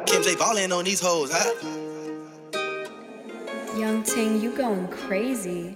Kim J ballin' on these hoes, huh? Young Ting, you going crazy.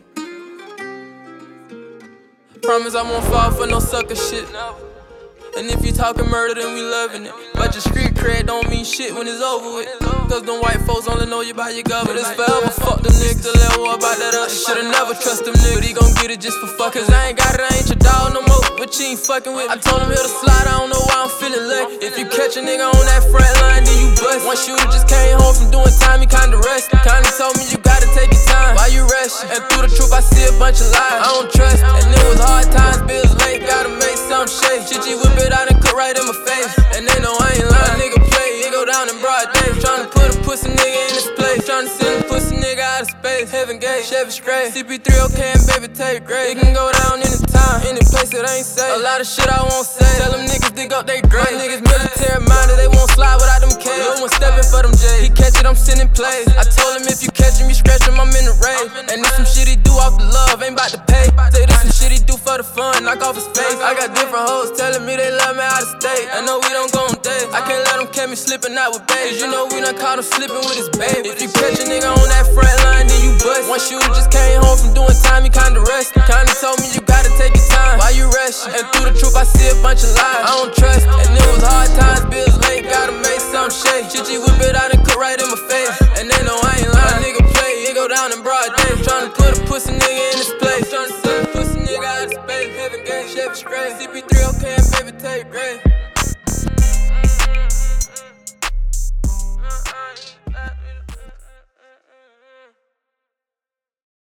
Promise I won't fall for no sucker shit. And if you talking murder, then we loving it. But your street cred don't mean shit when it's over with. Cause them white folks only know you by your government. It's forever, fuck them niggas. Still let war about that other shit. Should've never trust them niggas. But he gon' get it just for fucking. Cause I ain't got it, I ain't your dog no more. But you ain't fucking with me. I told him he'll slide, I don't know why I'm feeling lucky. If you catch a nigga on that front line, then you bust. One shooter just came home from doing time, he kinda rusty. Kinda told me you gotta take your time. Why you rushing? And through the truth I see a bunch of lies. I don't trust. And it was hard times, bills late, gotta make some shake. Shit, whip it out and cut right in my face. And they know I ain't lying. A nigga play, it go down in broad day. Tryna put a pussy nigga in his place. Tryna send a pussy nigga out of space. Heaven Gate, Chevy Stray, CP3 okay and baby take great. It can go down anytime, any place that ain't safe. A lot of shit I won't say. Tell them niggas dig up they grave. My niggas military minded, they won't slide without them K's. No one stepping for them J's. He catch it, I'm sending plays. I told him if you catch him, you scratch him, I'm in the rave. And this some shit he do off the love, ain't bout to pay. Say this some shit he do for the fun, knock off his face. I got different hoes telling me they love me out of state. I know we don't go on dates. I can't let them catch me slipping out with babes. You know we done caught him slipping with his baby. If you catch a nigga on that front line, then you bust. One shooter just came home from doing time, he kinda rusty. Kinda told me you gotta take your time. Why you rushing? And through the truth I see a bunch of lies. I don't trust. And it was hard times, bills late, gotta make some shake. Shit, whip it out and cut right in my face. And they know I ain't lying. A nigga play, it go down in broad day. Tryna put a pussy nigga in his place. Tryna send a pussy nigga out of space. Heaven Gate, Chevy Stray, CP3 okay and baby take great.